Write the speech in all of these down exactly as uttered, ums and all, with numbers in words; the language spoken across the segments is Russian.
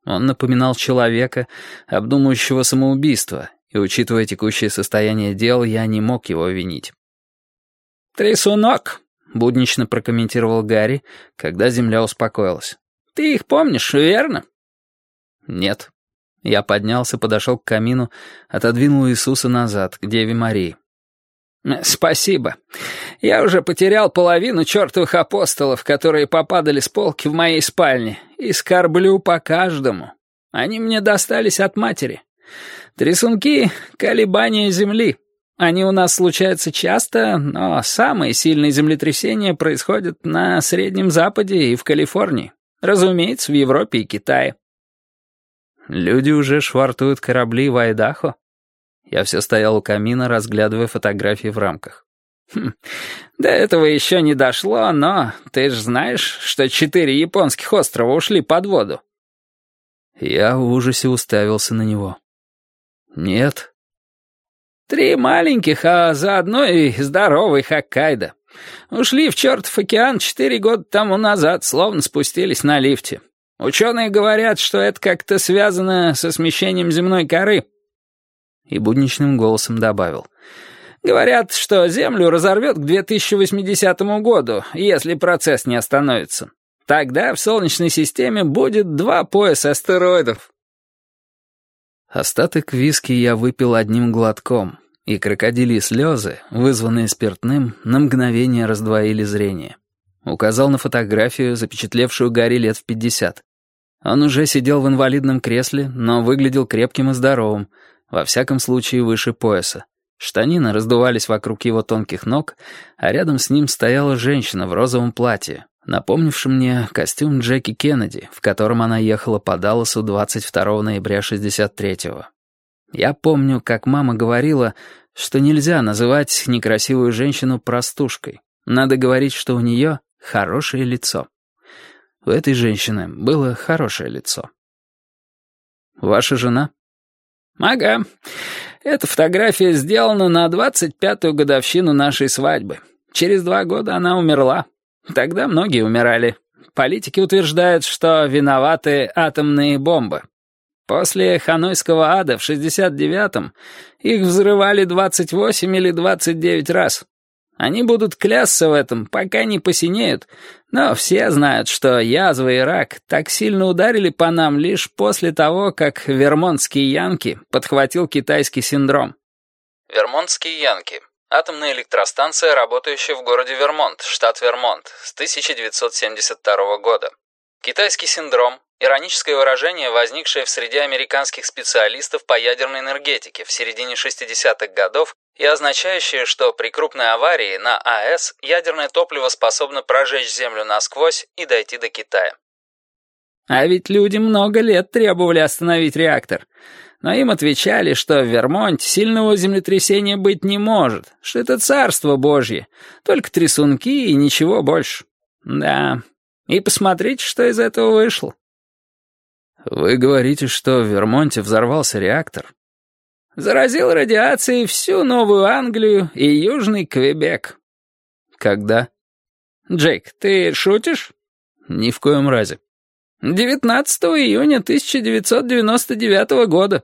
Он напоминал человека, обдумывающего самоубийство, и, учитывая текущее состояние дел, я не мог его винить. «Трясунок», — буднично прокомментировал Гарри, когда земля успокоилась. «Ты их помнишь, верно?» «Нет». Я поднялся, подошел к камину, отодвинул Иисуса назад, к Деве Марии. «Спасибо. Я уже потерял половину чертовых апостолов, которые попадали с полки в моей спальне, и скорблю по каждому. Они мне достались от матери. Трясунки — колебания земли. Они у нас случаются часто, но самые сильные землетрясения происходят на Среднем Западе и в Калифорнии. Разумеется, в Европе и Китае». «Люди уже швартуют корабли в Айдахо?» Я все стоял у камина, разглядывая фотографии в рамках. Хм, до этого еще не дошло, но ты же знаешь, что четыре японских острова ушли под воду. Я в ужасе уставился на него. «Нет». «Три маленьких, а заодно и здоровый Хоккайдо. Ушли в чертов океан четыре года тому назад, словно спустились на лифте. Ученые говорят, что это как-то связано со смещением земной коры». И будничным голосом добавил. «Говорят, что Землю разорвет к две тысячи восьмидесятому году, если процесс не остановится. Тогда в Солнечной системе будет два пояса астероидов». Остаток виски я выпил одним глотком, и крокодильи слезы, вызванные спиртным, на мгновение раздвоили зрение. Указал на фотографию, запечатлевшую Гарри лет в пятьдесят. Он уже сидел в инвалидном кресле, но выглядел крепким и здоровым, во всяком случае выше пояса. Штанины раздувались вокруг его тонких ног, а рядом с ним стояла женщина в розовом платье, напомнившем мне костюм Джеки Кеннеди, в котором она ехала по Далласу двадцать второго ноября шестьдесят третьего. Я помню, как мама говорила, что нельзя называть некрасивую женщину простушкой. Надо говорить, что у нее хорошее лицо. У этой женщины было хорошее лицо. «Ваша жена?» «Ага. Эта фотография сделана на двадцать пятую годовщину нашей свадьбы. Через два года она умерла. Тогда многие умирали. Политики утверждают, что виноваты атомные бомбы. После Ханойского ада в шестьдесят девятом их взрывали двадцать восемь или двадцать девять раз. Они будут клясться в этом, пока не посинеют, но все знают, что язва и рак так сильно ударили по нам лишь после того, как вермонтский Янки подхватил китайский синдром». Вермонтские Янки. Атомная электростанция, работающая в городе Вермонт, штат Вермонт, с тысяча девятьсот семьдесят второго года. Китайский синдром – ироническое выражение, возникшее в среде американских специалистов по ядерной энергетике в середине шестидесятых годов и означающее, что при крупной аварии на АЭС ядерное топливо способно прожечь Землю насквозь и дойти до Китая. А ведь люди много лет требовали остановить реактор. Но им отвечали, что в Вермонте сильного землетрясения быть не может, что это царство Божье, только трясунки и ничего больше. Да, и посмотрите, что из этого вышло. «Вы говорите, что в Вермонте взорвался реактор?» «Заразил радиацией всю Новую Англию и Южный Квебек». «Когда?» «Джейк, ты шутишь?» «Ни в коем разе». девятнадцатого июня тысяча девятьсот девяносто девятого года».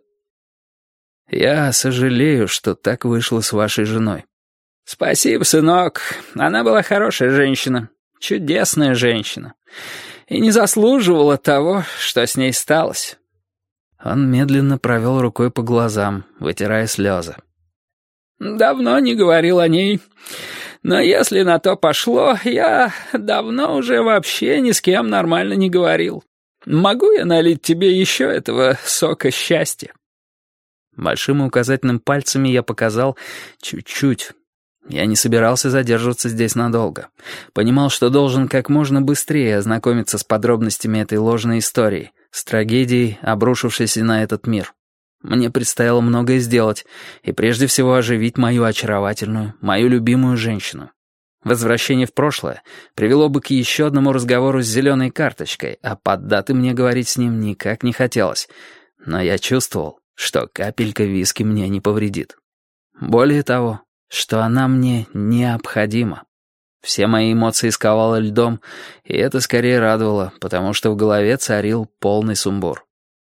«Я сожалею, что так вышло с вашей женой». «Спасибо, сынок. Она была хорошая женщина, чудесная женщина, и не заслуживала того, что с ней сталось». Он медленно провел рукой по глазам, вытирая слезы. «Давно не говорил о ней, но если на то пошло, я давно уже вообще ни с кем нормально не говорил. Могу я налить тебе еще этого сока счастья?» Большим и указательным пальцами я показал чуть-чуть. Я не собирался задерживаться здесь надолго. Понимал, что должен как можно быстрее ознакомиться с подробностями этой ложной истории, с трагедией, обрушившейся на этот мир. Мне предстояло многое сделать, и прежде всего оживить мою очаровательную, мою любимую женщину. Возвращение в прошлое привело бы к еще одному разговору с зеленой карточкой, а под даты мне говорить с ним никак не хотелось. Но я чувствовал, что капелька виски мне не повредит. Более того, что она мне необходима. Все мои эмоции сковало льдом, и это скорее радовало, потому что в голове царил полный сумбур.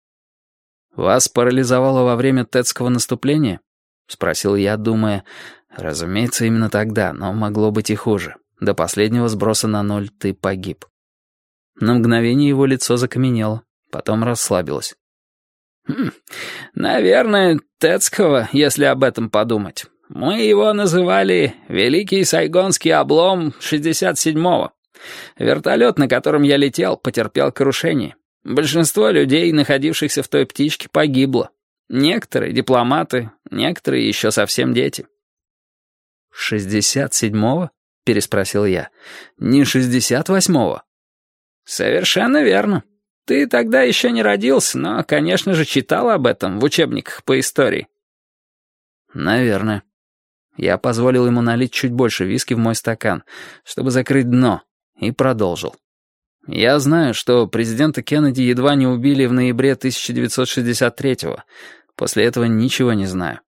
«Вас парализовало во время Тетского наступления?» — спросил я, думая. «Разумеется, именно тогда, но могло быть и хуже. До последнего сброса на ноль ты погиб». На мгновение его лицо закаменело, потом расслабилось. Хм, наверное, Тетского, если об этом подумать. Мы его называли «Великий Сайгонский облом шестьдесят седьмого». Вертолет, на котором я летел, потерпел крушение. Большинство людей, находившихся в той птичке, погибло. Некоторые — дипломаты, некоторые еще совсем дети. «шестьдесят седьмого?» — переспросил я. «Не шестьдесят восьмого?» «Совершенно верно. Ты тогда еще не родился, но, конечно же, читал об этом в учебниках по истории». «Наверное». Я позволил ему налить чуть больше виски в мой стакан, чтобы закрыть дно, и продолжил. «Я знаю, что президента Кеннеди едва не убили в ноябре тысяча девятьсот шестьдесят третьего. После этого ничего не знаю.